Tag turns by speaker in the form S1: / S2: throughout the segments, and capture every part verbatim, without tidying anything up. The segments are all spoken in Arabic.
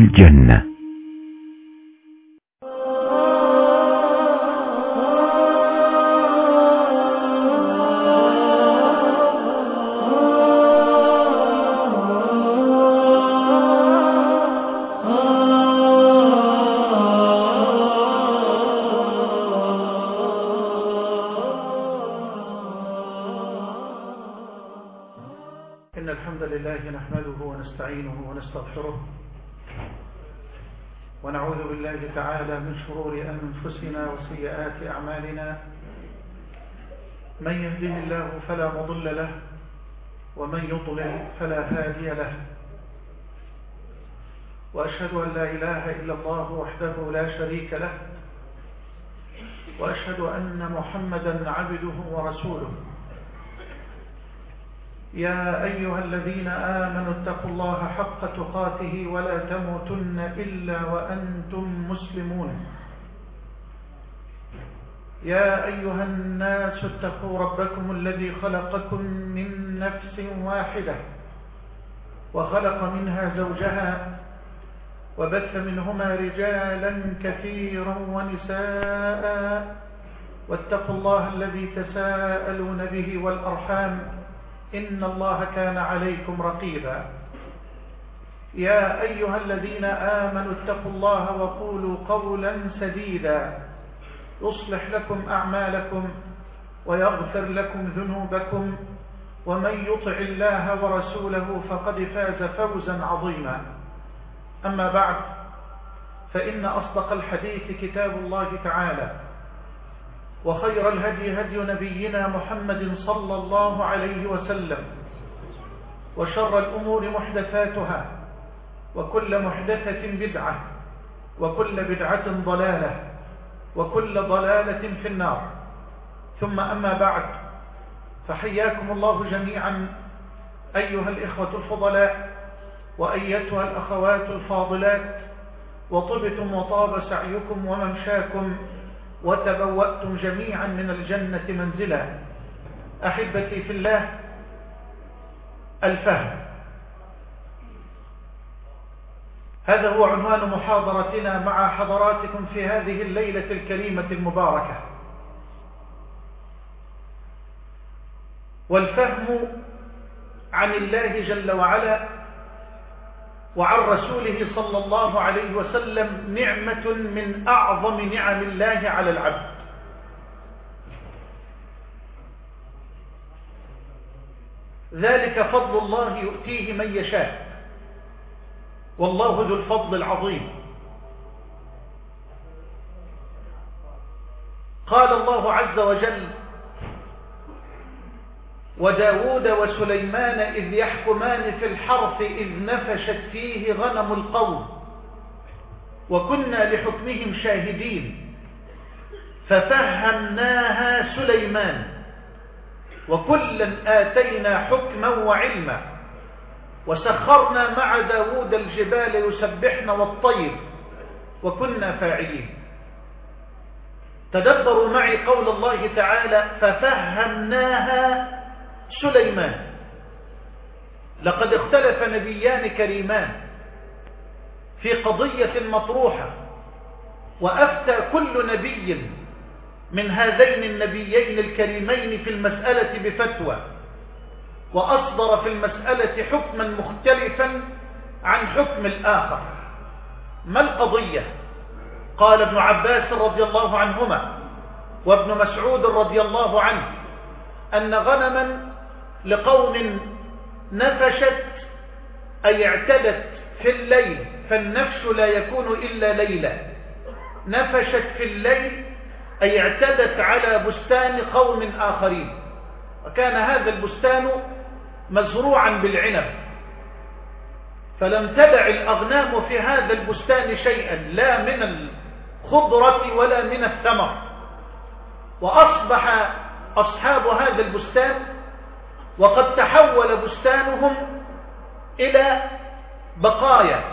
S1: الجنة.
S2: إن الحمد لله نحمده ونستعينه ونستغفره ونعوذ بالله تعالى من شرور أنفسنا وسيئات أعمالنا. من يهده الله فلا مضل له ومن يضلل فلا هادي له، وأشهد أن لا إله إلا الله وحده لا شريك له، وأشهد أن محمدا عبده ورسوله. يا أيها الذين آمنوا اتقوا الله حق تقاته ولا تموتن إلا وأنتم مسلمون. يا أيها الناس اتقوا ربكم الذي خلقكم من نفس واحدة وخلق منها زوجها وبث منهما رجالا كثيرا ونساء، واتقوا الله الذي تساءلون به والأرحام إن الله كان عليكم رقيبا. يا أيها الذين آمنوا اتقوا الله وقولوا قولا سديدا يصلح لكم أعمالكم ويغفر لكم ذنوبكم، ومن يطع الله ورسوله فقد فاز فوزا عظيما. أما بعد، فإن أصدق الحديث كتاب الله تعالى، وخير الهدي هدي نبينا محمد صلى الله عليه وسلم، وشر الأمور محدثاتها، وكل محدثة بدعة، وكل بدعة ضلالة، وكل ضلالة في النار. ثم أما بعد، فحياكم الله جميعا أيها الإخوة الفضلاء وأيتها الأخوات الفاضلات، وطبتم وطاب سعيكم وممشاكم وتبوأتم جميعا من الجنة منزلا. أحبتي في الله، الفهم، هذا هو عنوان محاضرتنا مع حضراتكم في هذه الليلة الكريمة المباركة. والفهم عن الله جل وعلا وعن رسوله صلى الله عليه وسلم نعمة من أعظم نعم الله على العبد. ذلك فضل الله يؤتيه من يشاء، والله ذو الفضل العظيم. قال الله عز وجل: وداود وسليمان إذ يحكمان في الحرث إذ نفشت فيه غنم القوم وكنا لحكمهم شاهدين ففهمناها سليمان وكلا آتينا حكما وعلما وسخرنا مع داود الجبال يسبحن والطير وكنا فاعلين. تدبروا معي قول الله تعالى: ففهمناها سليمان. لقد اختلف نبيان كريمان في قضية مطروحة، وأفتى كل نبي من هذين النبيين الكريمين في المسألة بفتوى، وأصدر في المسألة حكما مختلفا عن حكم الآخر. ما القضية؟ قال ابن عباس رضي الله عنهما وابن مسعود رضي الله عنه أن غنما لقوم نفشت، أي اعتدت في الليل، فالنفش لا يكون إلا ليلا. نفشت في الليل أي اعتدت على بستان قوم آخرين، وكان هذا البستان مزروعا بالعنب، فلم تدع الأغنام في هذا البستان شيئا، لا من الخضرة ولا من الثمر. وأصبح أصحاب هذا البستان وقد تحول بستانهم إلى بقايا،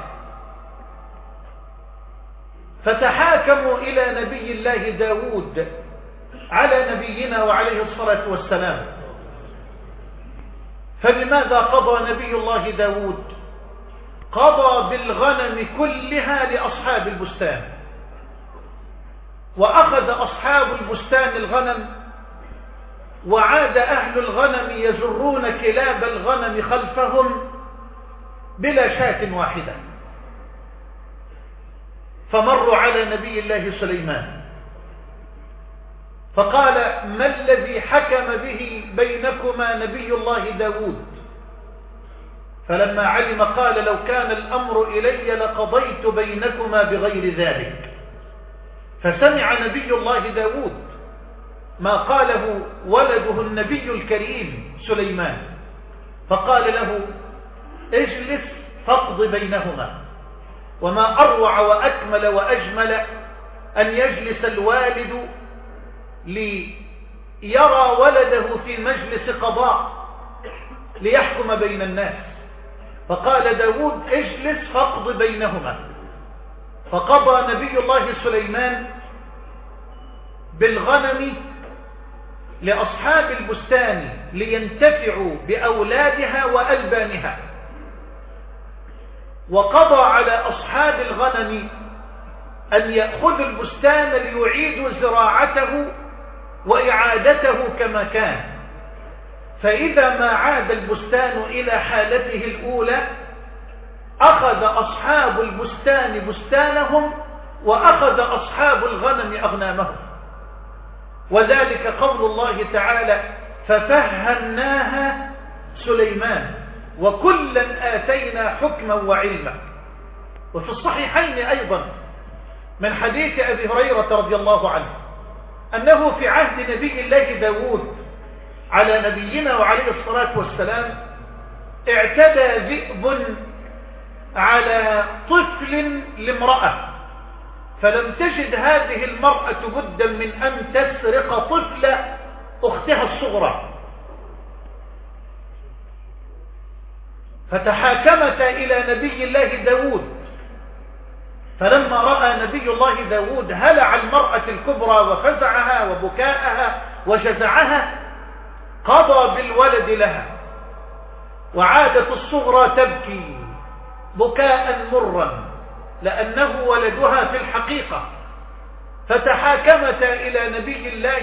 S2: فتحاكموا إلى نبي الله داود على نبينا وعليه الصلاة والسلام. فبماذا قضى نبي الله داود؟ قضى بالغنم كلها لأصحاب البستان، وأخذ أصحاب البستان الغنم، وعاد أهل الغنم يجرون كلاب الغنم خلفهم بلا شاة واحدة. فمروا على نبي الله سليمان فقال: ما الذي حكم به بينكما نبي الله داود؟ فلما علم قال: لو كان الأمر إلي لقضيت بينكما بغير ذلك. فسمع نبي الله داود ما قاله ولده النبي الكريم سليمان، فقال له: اجلس فاقض بينهما. وما أروع وأكمل وأجمل أن يجلس الوالد ليرى ولده في مجلس قضاء ليحكم بين الناس. فقال داود: اجلس فاقض بينهما. فقضى نبي الله سليمان بالغنم لأصحاب البستان لينتفعوا بأولادها وألبانها، وقضى على أصحاب الغنم أن يأخذوا البستان ليعيدوا زراعته وإعادته كما كان. فإذا ما عاد البستان إلى حالته الأولى أخذ أصحاب البستان بستانهم وأخذ أصحاب الغنم أغنامهم. وذلك قول الله تعالى: ففهمناها سليمان وكلا آتينا حكما وعلما. وفي الصحيحين أيضا من حديث أبي هريرة رضي الله عنه أنه في عهد نبي الله داود على نبينا وعليه الصلاة والسلام اعتدى ذئب على طفل لامرأة، فلم تجد هذه المرأة بدا من أن تسرق طفل أختها الصغرى، فتحاكمتا إلى نبي الله داود. فلما رأى نبي الله داود هلع المرأة الكبرى وفزعها وبكاءها وجزعها قضى بالولد لها، وعادت الصغرى تبكي بكاء مرا لأنه ولدها في الحقيقة. فتحاكمتا إلى نبي الله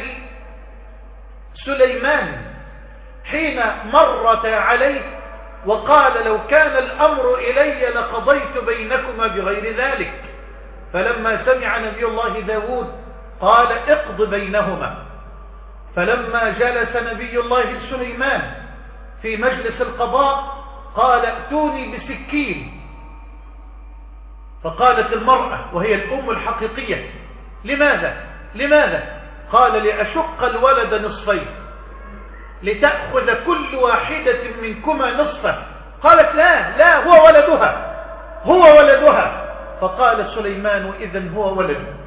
S2: سليمان حين مرت عليه وقال: لو كان الأمر إلي لقضيت بينكما بغير ذلك. فلما سمع نبي الله داود قال: اقض بينهما. فلما جلس نبي الله سليمان في مجلس القضاء قال: ائتوني بسكين. فقالت المرأة وهي الأم الحقيقية: لماذا؟ لماذا؟ قال: لأشق الولد نصفين لتأخذ كل واحدة منكما نصفه. قالت: لا لا، هو ولدها، هو ولدها. فقال سليمان: إذن هو ولدك.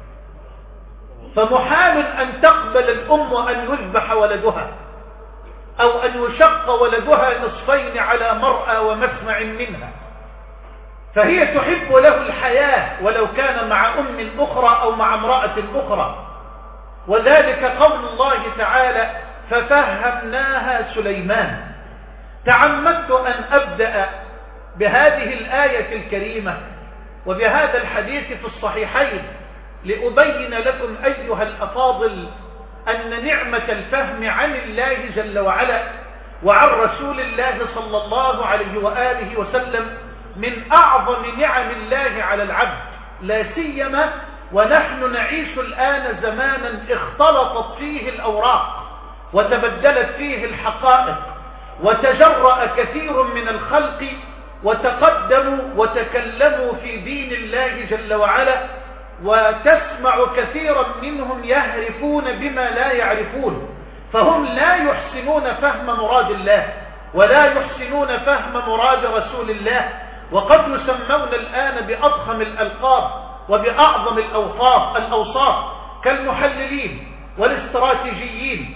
S2: فمحال أن تقبل الأم أن يذبح ولدها أو أن يشق ولدها نصفين على مرأى ومسمع منها، فهي تحب له الحياة ولو كان مع أم أخرى أو مع امرأة أخرى. وذلك قول الله تعالى: ففهمناها سليمان. تعمدت أن أبدأ بهذه الآية الكريمة وبهذا الحديث في الصحيحين لأبين لكم أيها الأفاضل أن نعمة الفهم عن الله جل وعلا وعن رسول الله صلى الله عليه وآله وسلم من أعظم نعم الله على العبد، لا سيما ونحن نعيش الآن زمانا اختلطت فيه الأوراق وتبدلت فيه الحقائق، وتجرأ كثير من الخلق وتقدموا وتكلموا في دين الله جل وعلا، وتسمع كثيرا منهم يهرفون بما لا يعرفون، فهم لا يحسنون فهم مراد الله ولا يحسنون فهم مراد رسول الله، وقد يسمون الآن بأضخم الألقاب وبأعظم الأوصاف الأوصاف كالمحللين والاستراتيجيين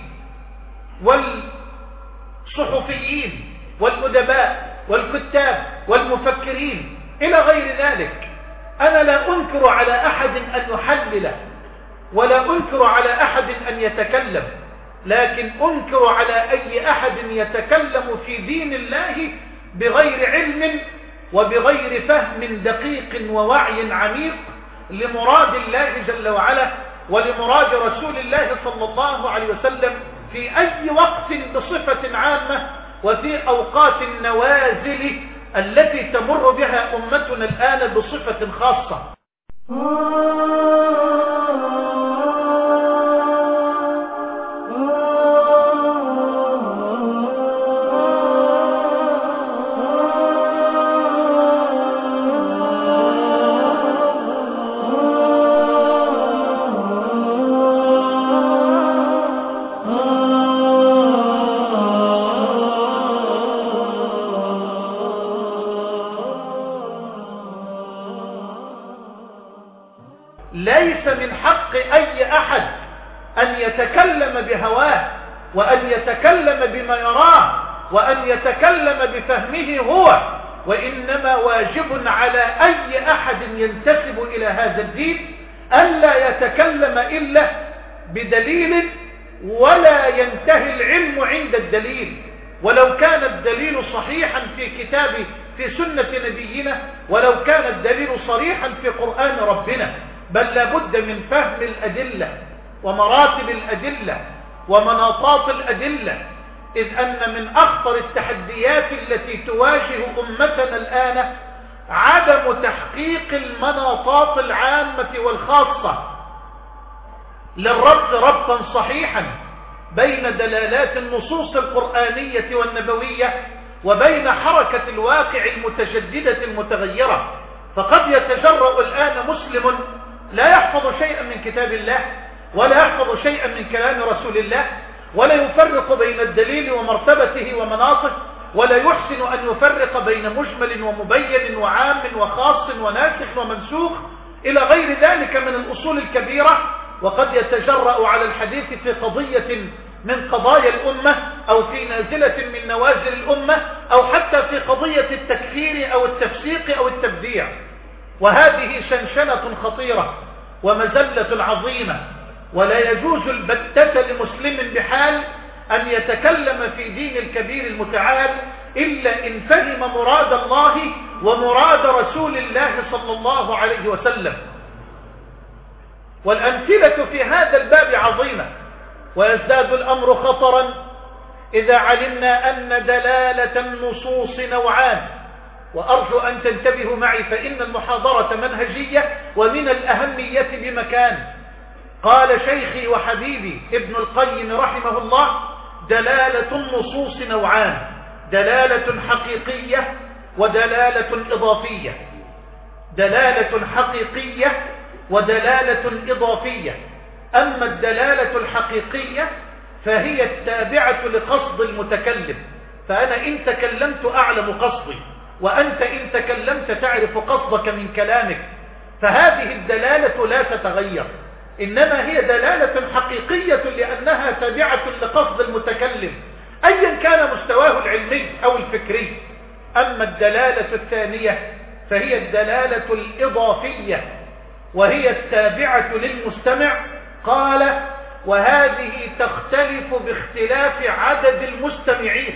S2: والصحفيين والأدباء والكتاب والمفكرين إلى غير ذلك. أنا لا أنكر على أحد أن يحلل ولا أنكر على أحد أن يتكلم، لكن أنكر على أي أحد يتكلم في دين الله بغير علم وبغير فهم دقيق ووعي عميق لمراد الله جل وعلا ولمراد رسول الله صلى الله عليه وسلم في أي وقت بصفة عامة وفي أوقات النوازل التي تمر بها أمتنا الآن بصفة خاصة. ليس من حق أي أحد أن يتكلم بهواه وأن يتكلم بما يراه وأن يتكلم بفهمه هو، وإنما واجب على أي أحد ينتسب إلى هذا الدين ألا يتكلم إلا بدليل، ولا ينتهي العلم عند الدليل، ولو كان الدليل صحيحا في كتاب في سنة نبينا، ولو كان الدليل صريحا في قرآن ربنا، بل لابد من فهم الأدلة ومراتب الأدلة ومناطات الأدلة، إذ أن من أخطر التحديات التي تواجه أمتنا الآن عدم تحقيق المناطات العامة والخاصة للربط ربطا صحيحا بين دلالات النصوص القرآنية والنبوية وبين حركة الواقع المتجددة المتغيرة. فقد يتجرأ الآن مسلم لا يحفظ شيئا من كتاب الله ولا يحفظ شيئا من كلام رسول الله، ولا يفرق بين الدليل ومرتبته ومناطه، ولا يحسن أن يفرق بين مجمل ومبين وعام وخاص وناسخ ومنسوخ إلى غير ذلك من الأصول الكبيرة، وقد يتجرأ على الحديث في قضية من قضايا الأمة أو في نازلة من نوازل الأمة أو حتى في قضية التكفير أو التفسيق أو التبديع. وهذه شنشنة خطيرة ومزلة عظيمة، ولا يجوز البتة لمسلم بحال أن يتكلم في دين الكبير المتعال إلا إن فهم مراد الله ومراد رسول الله صلى الله عليه وسلم. والأمثلة في هذا الباب عظيمة، ويزداد الأمر خطرا إذا علمنا أن دلالة النصوص نوعان. وأرجو أن تنتبهوا معي، فإن المحاضرة منهجية ومن الأهمية بمكان. قال شيخي وحبيبي ابن القيم رحمه الله: دلالة النصوص نوعان، دلالة حقيقية ودلالة إضافية. دلالة حقيقية ودلالة إضافية. أما الدلالة الحقيقية فهي التابعة لقصد المتكلم، فأنا إن تكلمت أعلم قصدي، وأنت إن تكلمت تعرف قصدك من كلامك، فهذه الدلالة لا تتغير، إنما هي دلالة حقيقية لأنها تابعة لقصد المتكلم أيا كان مستواه العلمي أو الفكري. أما الدلالة الثانية فهي الدلالة الإضافية، وهي التابعة للمستمع. قال: وهذه تختلف باختلاف عدد المستمعين،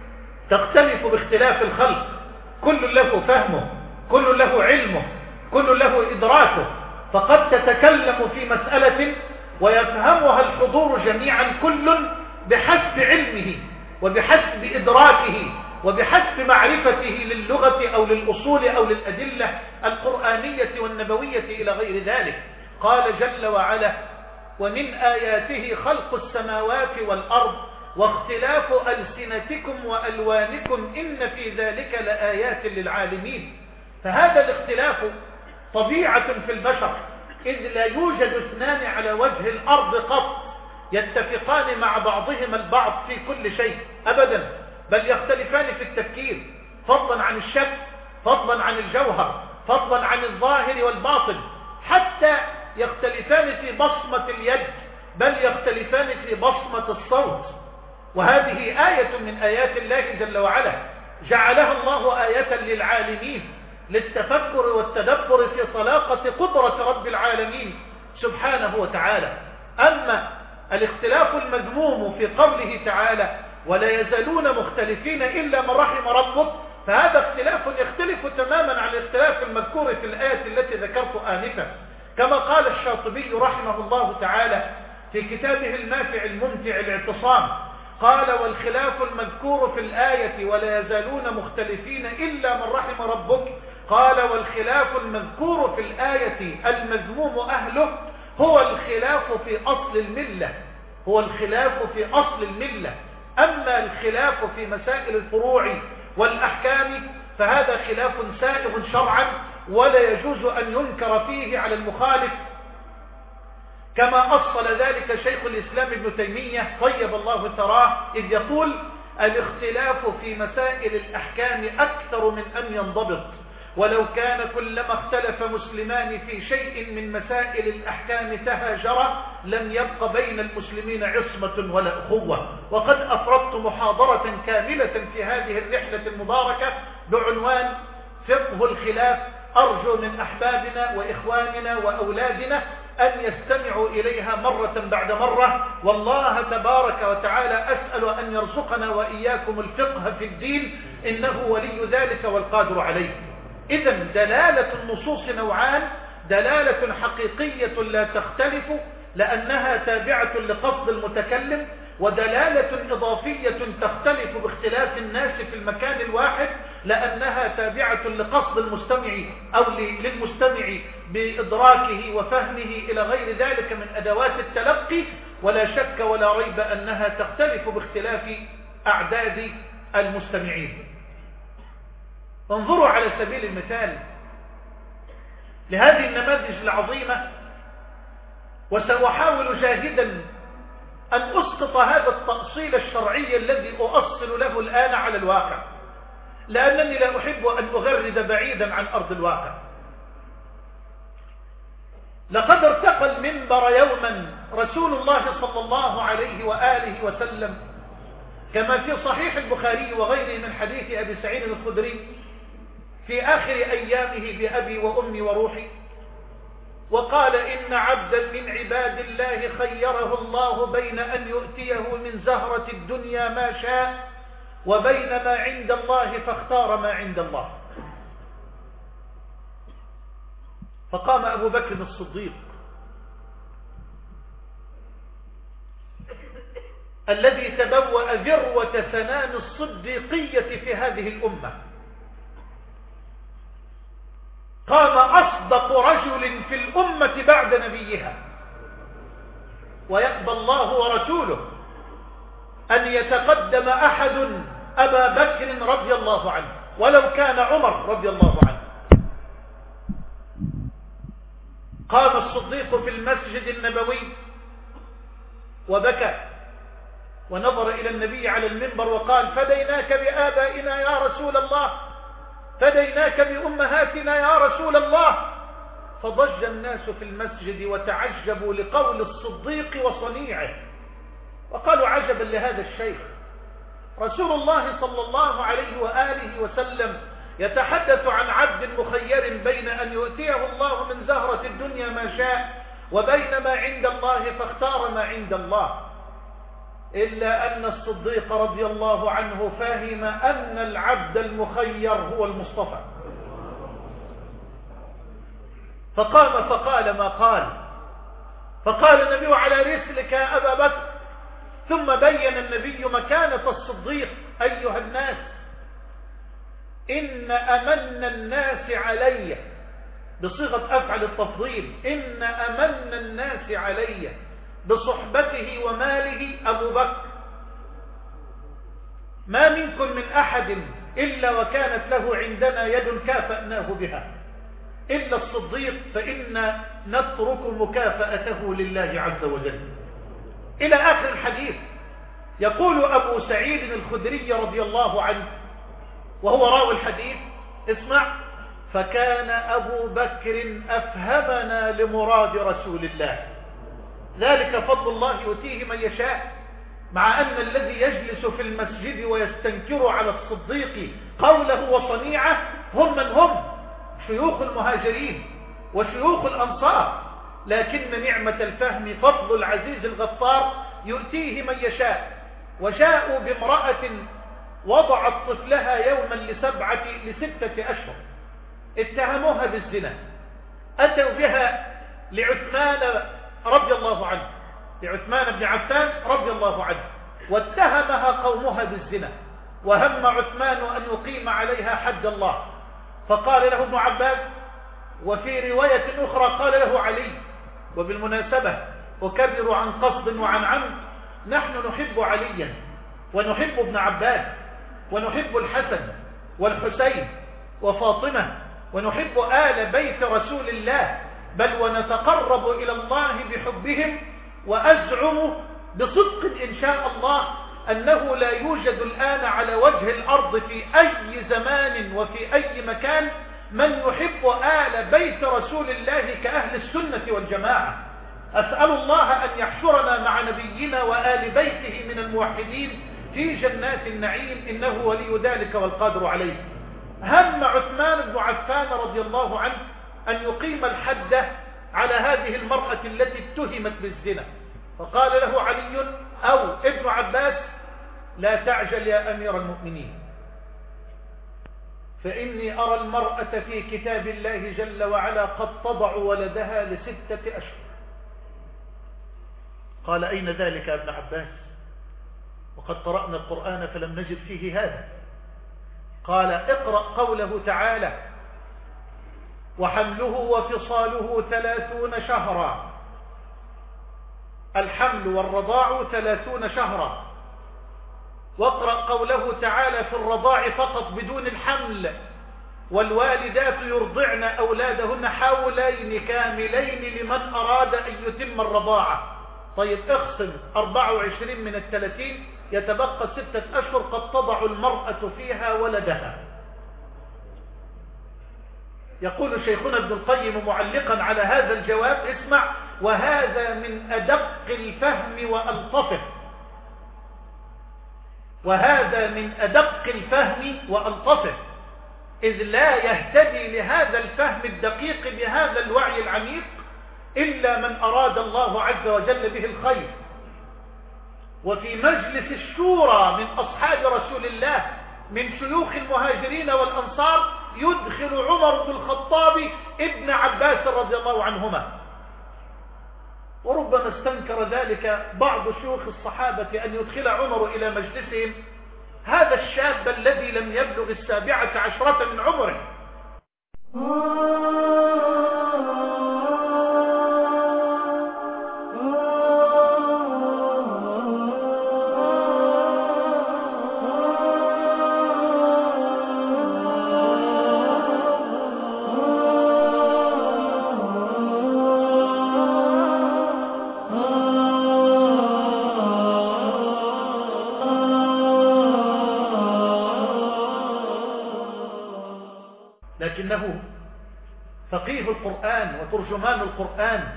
S2: تختلف باختلاف الخلق، كل له فهمه، كل له علمه، كل له إدراكه، فقد تتكلم في مسألة ويفهمها الحضور جميعا كل بحسب علمه وبحسب إدراكه وبحسب معرفته للغة أو للأصول أو للأدلة القرآنية والنبوية إلى غير ذلك. قال جل وعلا: ومن آياته خلق السماوات والأرض واختلاف ألسنتكم وألوانكم إن في ذلك لآيات للعالمين. فهذا الاختلاف طبيعة في البشر، إذ لا يوجد اثنان على وجه الأرض قط يتفقان مع بعضهما البعض في كل شيء أبدا، بل يختلفان في التفكير، فضلا عن الشك، فضلا عن الجوهر، فضلا عن الظاهر والباطن، حتى يختلفان في بصمة اليد، بل يختلفان في بصمة الصوت. وهذه آية من آيات الله جل وعلا، جعلها الله آية للعالمين للتفكر والتدبر في طلاقة قدرة رب العالمين سبحانه وتعالى. أما الاختلاف المذموم في قوله تعالى: ولا يزالون مختلفين إلا من رحم ربك، فهذا اختلاف يختلف تماما عن الاختلاف المذكور في الآية التي ذكرت آنفا، كما قال الشاطبي رحمه الله تعالى في كتابه المافع الممتع الاعتصام، قال: والخلاف المذكور في الآية ولا يزالون مختلفين إلا من رحم ربك، قال: والخلاف المذكور في الآية المذموم أهله هو الخلاف في أصل الملة، هو الخلاف في أصل الملة. أما الخلاف في مسائل الفروع والأحكام فهذا خلاف سائغ شرعا ولا يجوز أن ينكر فيه على المخالف، كما أصل ذلك شيخ الإسلام ابن تيمية طيب الله ثراه، إذ يقول: الاختلاف في مسائل الأحكام أكثر من أن ينضبط، ولو كان كلما اختلف مسلمان في شيء من مسائل الأحكام تهاجرا لم يبق بين المسلمين عصمة ولا أخوة. وقد أفردت محاضرة كاملة في هذه الرحلة المباركة بعنوان فقه الخلاف، أرجو من أحبابنا وإخواننا وأولادنا أن يستمعوا إليها مرة بعد مرة، والله تبارك وتعالى أسأل أن يرزقنا وإياكم الفقه في الدين، إنه ولي ذلك والقادر عليه. إذن دلالة النصوص نوعان: دلالة حقيقية لا تختلف لأنها تابعة لقصد المتكلم، ودلالة إضافية تختلف باختلاف الناس في المكان الواحد لأنها تابعة لقصد المستمع أو للمستمع بإدراكه وفهمه إلى غير ذلك من أدوات التلقي، ولا شك ولا ريب أنها تختلف باختلاف أعداد المستمعين. انظروا على سبيل المثال لهذه النماذج العظيمة، وسأحاول جاهدا أن أسقط هذا التأصيل الشرعي الذي أؤصل له الآن على الواقع، لأنني لا أحب أن أغرد بعيدا عن أرض الواقع. لقد ارتقى المنبر يوما رسول الله صلى الله عليه وآله وسلم كما في صحيح البخاري وغيره من حديث أبي سعيد الخدري في آخر أيامه بأبي وأمي وروحي، وقال: إن عبدا من عباد الله خيره الله بين أن يؤتيه من زهرة الدنيا ما شاء وبين ما عند الله فاختار ما عند الله. فقام أبو بكر الصديق الذي تبوأ ذروة سنام الصديقية في هذه الأمة، قام أصدق رجل في الأمة بعد نبيها، ويقبل الله ورسوله أن يتقدم أحد أبا بكر رضي الله عنه ولو كان عمر رضي الله عنه. قام الصديق في المسجد النبوي وبكى ونظر إلى النبي على المنبر وقال: فديناك بآبائنا يا رسول الله، فديناك بأمهاتنا يا رسول الله. فضج الناس في المسجد وتعجبوا لقول الصديق وصنيعه، وقالوا: عجبا لهذا الشيخ، رسول الله صلى الله عليه وآله وسلم يتحدث عن عبد مخير بين أن يؤتيه الله من زهرة الدنيا ما شاء وبين ما عند الله فاختار ما عند الله. إلا أن الصديق رضي الله عنه فهم أن العبد المخير هو المصطفى، فقام فقال ما قال، فقال النبي: على رسلك يا أبا بكر. ثم بين النبي مكانة الصديق: أيها الناس، إن أمن الناس علي، بصيغة أفعل التفضيل، إن أمن الناس علي بصحبته وماله أبو بكر، ما منكم من أحد إلا وكانت له عندنا يد كافأناه بها إلا الصديق، فإن نترك مكافأته لله عز وجل. إلى آخر الحديث. يقول أبو سعيد الخدري رضي الله عنه وهو راوي الحديث: اسمع: فكان أبو بكر أفهمنا لمراد رسول الله، ذلك فضل الله يؤتيه من يشاء. مع أن الذي يجلس في المسجد ويستنكر على الصديق قوله وصنيعه هم من هم شيوخ المهاجرين وشيوخ الأنصار، لكن نعمة الفهم فضل العزيز الغفار يؤتيه من يشاء. وجاءوا بامرأة وضعت طفلها يوما لسبعة لستة أشهر، اتهموها بالزنا، أتوا بها لعثمان رضي الله عنه لعثمان بن عفان رضي الله عنه، واتهمها قومها بالزنا، وهم عثمان أن يقيم عليها حد الله، فقال له ابن عباس، وفي رواية أخرى قال له علي. وبالمناسبة أكرر عن قصد وعن عمد، نحن نحب عليا ونحب ابن عباس ونحب الحسن والحسين وفاطمة ونحب آل بيت رسول الله، بل ونتقرب إلى الله بحبهم، وأزعم بصدق إن شاء الله أنه لا يوجد الآن على وجه الأرض في أي زمان وفي أي مكان من يحب آل بيت رسول الله كأهل السنة والجماعة. أسأل الله أن يحشرنا مع نبينا وآل بيته من الموحدين في جنات النعيم، إنه ولي ذلك والقادر عليه. هم عثمان بن عفان رضي الله عنه أن يقيم الحد على هذه المرأة التي اتهمت بالزنا، فقال له علي أو ابن عباس: لا تعجل يا أمير المؤمنين، فإني أرى المرأة في كتاب الله جل وعلا قد تضع ولدها لستة أشهر. قال: أين ذلك يا ابن عباس؟ وقد قرأنا القرآن فلم نجد فيه هذا. قال: اقرأ قوله تعالى: وحمله وفصاله ثلاثون شهرا. الحمل والرضاع ثلاثون شهرا. واقرأ قوله تعالى في الرضاع فقط بدون الحمل: والوالدات يرضعن أولادهن حولين كاملين لمن أراد أن يتم الرضاعة. طيب اخصم أربعة وعشرين من الثلاثين، يتبقى ستة أشهر قد تضع المرأة فيها ولدها. يقول شيخنا ابن القيم معلقا على هذا الجواب: اسمع، وهذا من أدق الفهم وألطفه، وهذا من أدق الفهم وألطفه، إذ لا يهتدي لهذا الفهم الدقيق بهذا الوعي العميق إلا من أراد الله عز وجل به الخير. وفي مجلس الشورى من أصحاب رسول الله من شيوخ المهاجرين والأنصار يدخل عمر بن الخطاب ابن عباس رضي الله عنهما، وربما استنكر ذلك بعض شيوخ الصحابة أن يدخل عمر إلى مجلسهم هذا الشاب الذي لم يبلغ السابعة عشرة من عمره. لكنه فقيه القرآن وترجمان القرآن،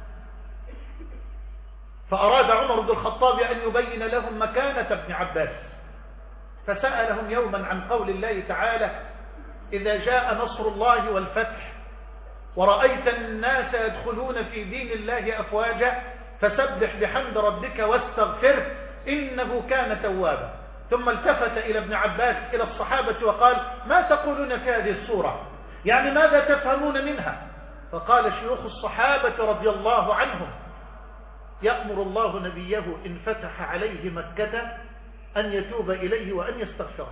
S2: فأراد عمر بن الخطاب أن يبين لهم مكانة ابن عباس، فسألهم يوما عن قول الله تعالى: إذا جاء نصر الله والفتح ورأيت الناس يدخلون في دين الله أفواجا فسبح بحمد ربك واستغفره إنه كان توابا. ثم التفت إلى ابن عباس إلى الصحابة وقال: ما تقولون في هذه السورة؟ يعني ماذا تفهمون منها؟ فقال شيوخ الصحابة رضي الله عنهم: يأمر الله نبيه إن فتح عليه مكة أن يتوب إليه وأن يستغفره.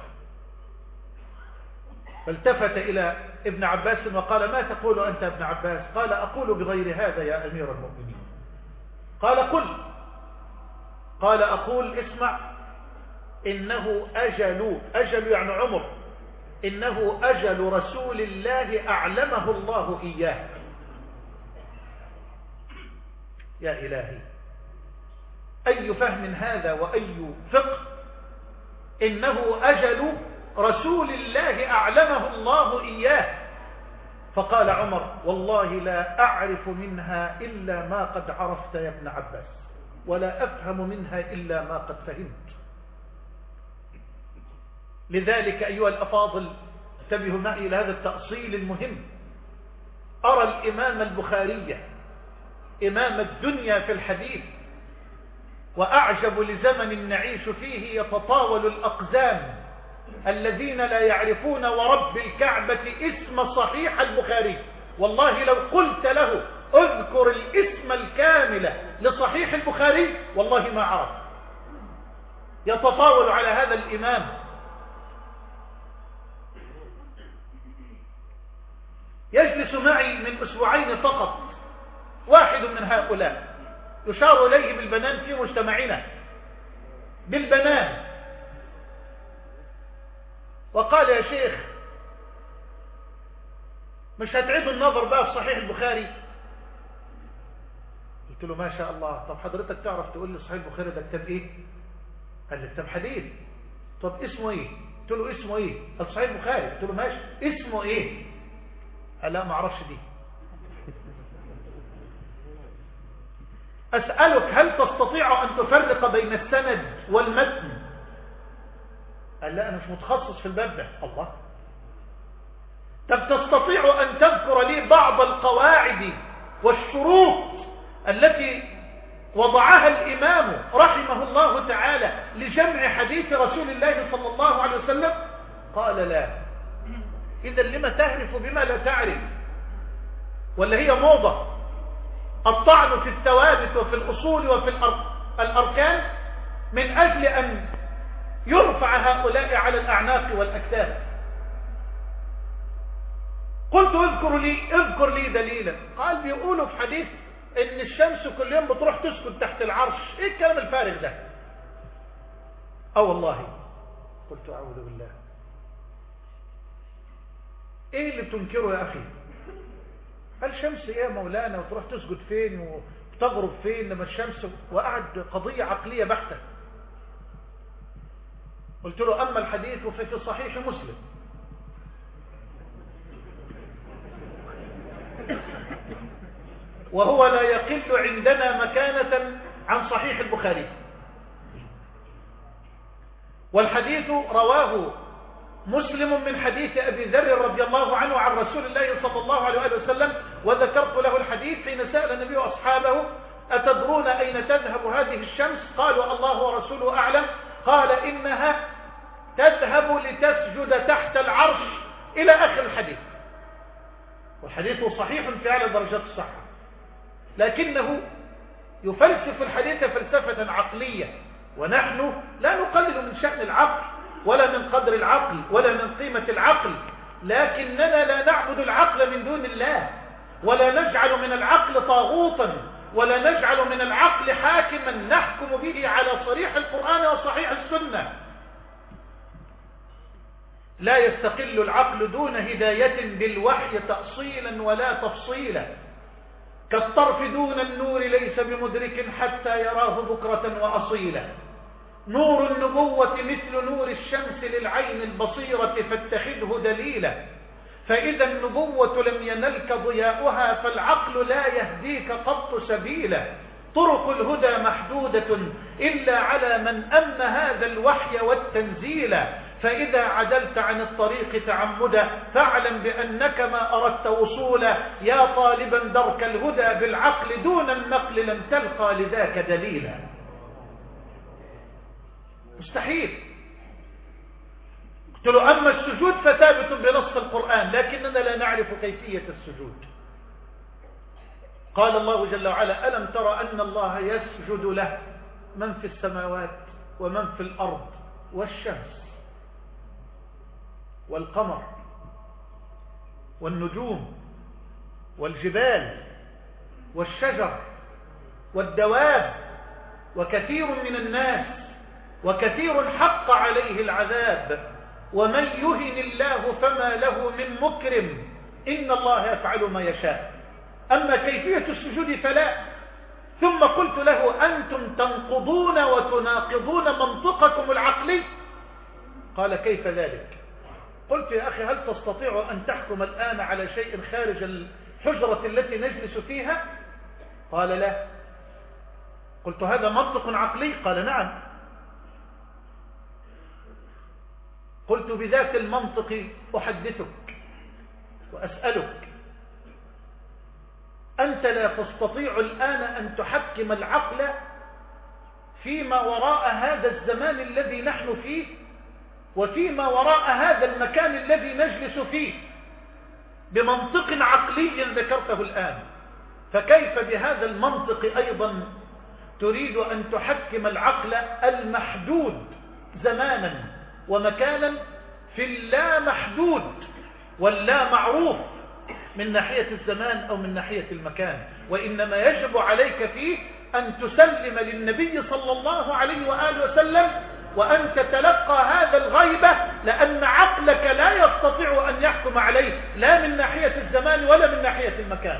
S2: فالتفت إلى ابن عباس وقال: ما تقول أنت يا ابن عباس؟ قال: أقول بغير هذا يا أمير المؤمنين. قال: قل. قال: أقول اسمع، إنه أجل، أجل يعني عمر، إنه أجل رسول الله أعلمه الله إياه. يا إلهي، أي فهم هذا وأي فقه! إنه أجل رسول الله أعلمه الله إياه. فقال عمر: والله لا أعرف منها إلا ما قد عرفت يا ابن عباس، ولا أفهم منها إلا ما قد فهمت. لذلك أيها الأفاضل، انتبهوا معي إلى هذا التأصيل المهم. أرى الإمام البخاري إمام الدنيا في الحديث، وأعجب لزمن نعيش فيه يتطاول الأقزام الذين لا يعرفون ورب الكعبة اسم صحيح البخاري، والله لو قلت له اذكر الاسم الكامل لصحيح البخاري والله ما عرف. يتطاول على هذا الإمام. يجلس معي من أسبوعين فقط واحد من هؤلاء يشار إليه بالبنان في مجتمعنا، بالبنان، وقال يا شيخ مش هتعيدوا النظر بقى في صحيح البخاري؟ قلت له ما شاء الله. طب حضرتك تعرف تقول لي صحيح البخاري ده كتاب ايه؟ قال لي كتاب حديث. طب اسمه ايه؟ قلت له اسمه ايه؟ قال صحيح البخاري. قلت له ماشي، اسمه ايه؟ قال لا ما اعرفش دي. اسالك هل تستطيع ان تفرق بين السند والمتن؟ قال لا انا مش متخصص في الباب ده. الله. طب تستطيع ان تذكر لي بعض القواعد والشروط التي وضعها الإمام رحمه الله تعالى لجمع حديث رسول الله صلى الله عليه وسلم؟ قال لا. إذا لما تهرف بما لا تعرف؟ ولا هي موضة الطعن في الثوابت وفي الأصول وفي الأركان من أجل أن يرفع هؤلاء على الأعناق والأكتاف؟ قلت اذكر لي اذكر لي دليلا. قال بيقولوا في حديث ان الشمس كل يوم بتروح تسكن تحت العرش. ايه الكلام الفارغ ده؟ اه والله. قلت اعوذ بالله. ايه اللي بتنكره يا اخي؟ الشمس ايه يا مولانا وتروح تسجد فين وتغرب فين لما الشمس؟ وقعد قضية عقلية بحتة. قلت له اما الحديث ففي صحيح مسلم. وهو لا يقل عندنا مكانة عن صحيح البخاري، والحديث رواه مسلم من حديث أبي ذر رضي الله عنه عن رسول الله صلى الله عليه وسلم، وذكرت له الحديث حين سأل النبي أصحابه أتدرون أين تذهب هذه الشمس؟ قالوا الله ورسوله أعلم. قال إنها تذهب لتسجد تحت العرش إلى آخر الحديث. والحديث صحيح في أعلى درجات الصحة، لكنه يفلسف الحديث فلسفة عقلية، ونحن لا نقلل من شأن العقل ولا من قدر العقل ولا من قيمة العقل، لكننا لا نعبد العقل من دون الله، ولا نجعل من العقل طاغوتا، ولا نجعل من العقل حاكما نحكم به على صريح القرآن وصحيح السنة. لا يستقل العقل دون هداية بالوحي تأصيلا ولا تفصيلا، كالطرف دون النور ليس بمدرك حتى يراه بكرة وأصيلا. نور النبوة مثل نور الشمس للعين البصيرة فاتخذه دليلا، فإذا النبوة لم ينلك ضياؤها فالعقل لا يهديك قط سبيلا. طرق الهدى محدودة إلا على من أمن هذا الوحي والتنزيل، فإذا عدلت عن الطريق تعمدا فاعلم بأنك ما أردت وصولا. يا طالبا درك الهدى بالعقل دون النقل لم تلقى لذاك دليلا. مستحيل. قلت له أما السجود فثابت بنص القرآن، لكننا لا نعرف كيفية السجود. قال الله جل وعلا ألم تر أن الله يسجد له من في السماوات ومن في الأرض والشمس والقمر والنجوم والجبال والشجر والدواب وكثير من الناس وكثير حق عليه العذاب ومن يهن الله فما له من مكرم إن الله يفعل ما يشاء. أما كيفية السجود فلا. ثم قلت له أنتم تنقضون وتناقضون منطقكم العقلي. قال كيف ذلك؟ قلت يا أخي هل تستطيع أن تحكم الآن على شيء خارج الحجرة التي نجلس فيها؟ قال لا. قلت هذا منطق عقلي؟ قال نعم. قلت بذات المنطق أحدثك وأسألك، أنت لا تستطيع الآن أن تحكم العقل فيما وراء هذا الزمان الذي نحن فيه؟ وفيما وراء هذا المكان الذي نجلس فيه بمنطق عقلي ذكرته الآن. فكيف بهذا المنطق أيضا تريد أن تحكم العقل المحدود زمانا ومكانا في اللا محدود واللا معروف من ناحية الزمان أو من ناحية المكان؟ وإنما يجب عليك فيه أن تسلم للنبي صلى الله عليه وآله وسلم وأن تتلقى هذا الغيبة، لأن عقلك لا يستطيع أن يحكم عليه لا من ناحية الزمان ولا من ناحية المكان.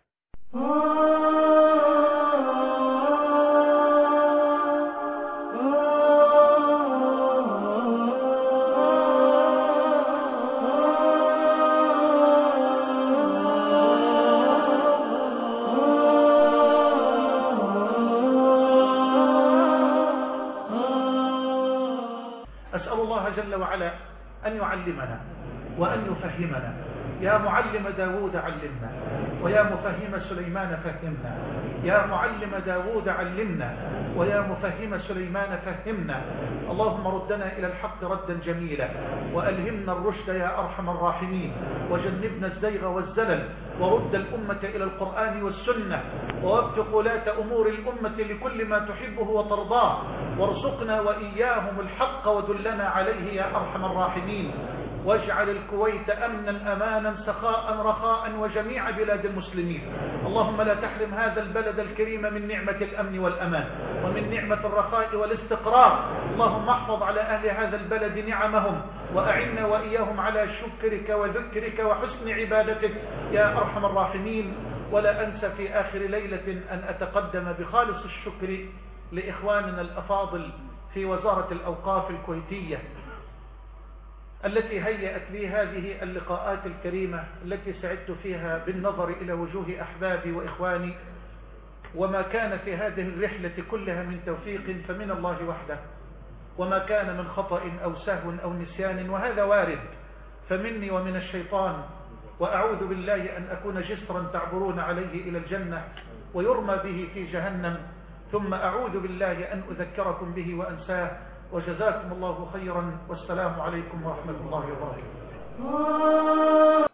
S2: أسأل الله جل وعلا أن يعلمنا وأن يفهمنا. يا معلم داود علمنا، ويا مفهم سليمان فهمنا. يا معلم داود علمنا، ويا مفهم سليمان فهمنا. اللهم ردنا إلى الحق ردا جميلا، وألهمنا الرشد يا أرحم الراحمين، وجنبنا الزيغ والزلل، ورد الأمة إلى القرآن والسنة، ووفق ولاة أمور الأمة لكل ما تحبه وترضاه، وارزقنا وإياهم الحق ودلنا عليه يا أرحم الراحمين. واجعل الكويت أمنا أمانا سخاء رخاء وجميع بلاد المسلمين. اللهم لا تحرم هذا البلد الكريم من نعمة الأمن والأمان ومن نعمة الرخاء والاستقرار. اللهم احفظ على أهل هذا البلد نعمهم، وأعنا وإياهم على شكرك وذكرك وحسن عبادتك يا أرحم الراحمين. ولا أنسى في آخر ليلة أن أتقدم بخالص الشكر لإخواننا الأفاضل في وزارة الأوقاف الكويتية التي هيأت لي هذه اللقاءات الكريمة التي سعدت فيها بالنظر إلى وجوه أحبابي وإخواني. وما كان في هذه الرحلة كلها من توفيق فمن الله وحده، وما كان من خطأ أو سهو أو نسيان وهذا وارد فمني ومن الشيطان. وأعوذ بالله أن أكون جسرا تعبرون عليه إلى الجنة ويرمى به في جهنم، ثم أعوذ بالله أن أذكركم به وأنساه. وجزاكم الله خيرا، والسلام عليكم ورحمة الله وبركاته.